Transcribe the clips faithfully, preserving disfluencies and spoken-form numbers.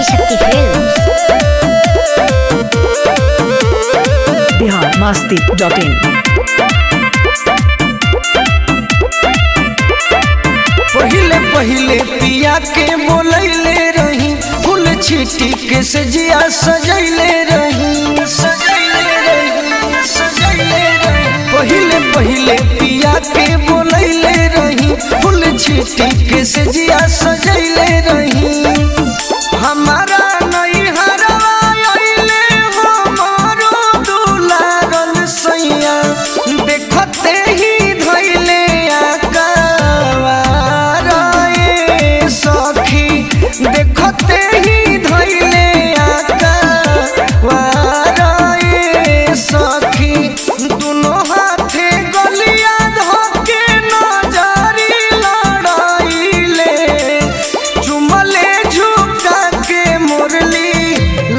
Shakti films. Bihar Masti dot in. पहिले पहिले पिया के बोलैले रही, फूल छीटी के सजिया सजैले रही सजैले रही सजैले रही। पहिले पहिले पिया के बोलैले रही, फूल छीटी के सजिया सजैले रही। हमारा नहीं हरवा आइले हमारो दुलारन सैया, देखते ही धैले देखते ही धैले आकावारे सखी। दोनों हाथे गलिया धके नजरी लड़ाइले, चुमले झुका के मुरली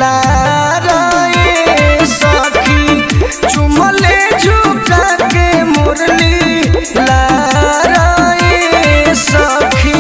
लाराए सखी, चुमले झुका के मुरली लाराए सखी।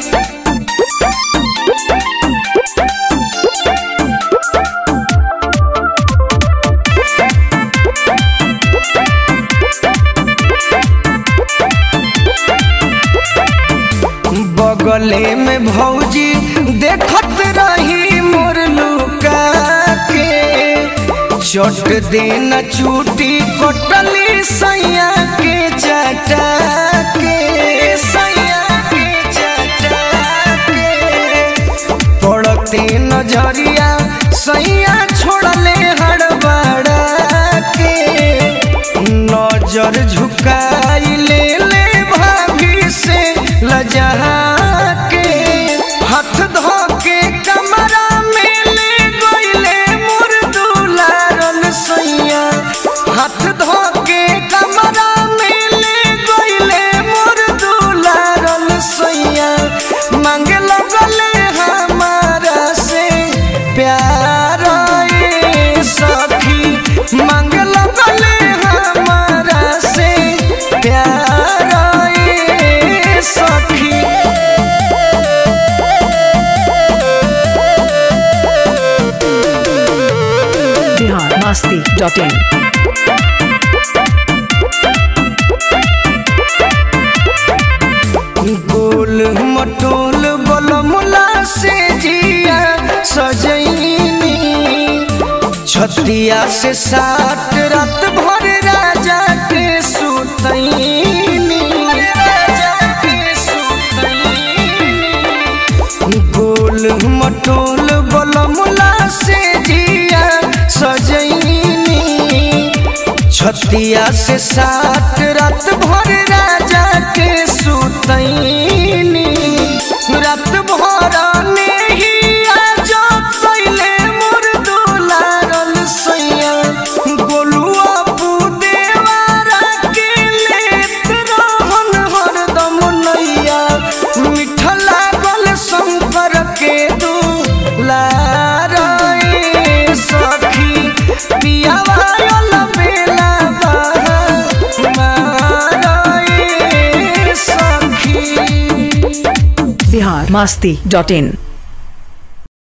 बगले में भौजी देखत रही मोर लुका के, चट देना चूटी कटली सैया के चटा के सैया के चटा के। पड़ते नजरिया सैया छोड़ले हड़बड़ा के, नजर झुकाई ले ले भाभी से लजा के। हाथ धो के कमरा में ले गइले मोर दुलारन सैया, हाथ धो के कमरा में ले गइले मोर दुलारन सैया। मांगे लगले हमारा से प्यार ए सखी, मांगे लगले हमारा से प्यार ए सखी। बिहार मस्ती डॉट इन। गोल मटोल बलमुला से जिया सजैनी, छतिया से सात रात भर राजा के सुतैनी राजा के सुतैनी। गोल मटोल बलमुला से जिया सजैनी, छतिया से सात रात भर राजा के सुतैनी। रात भर ने ही आजा कैले मोर दुलारन सैया, गोलुआ देवारा के लेत रहन हरदम नैया। मीठा लागल शंकर के दुलार ए सखी, पियावा बेला बिहार मस्ती डॉट इन।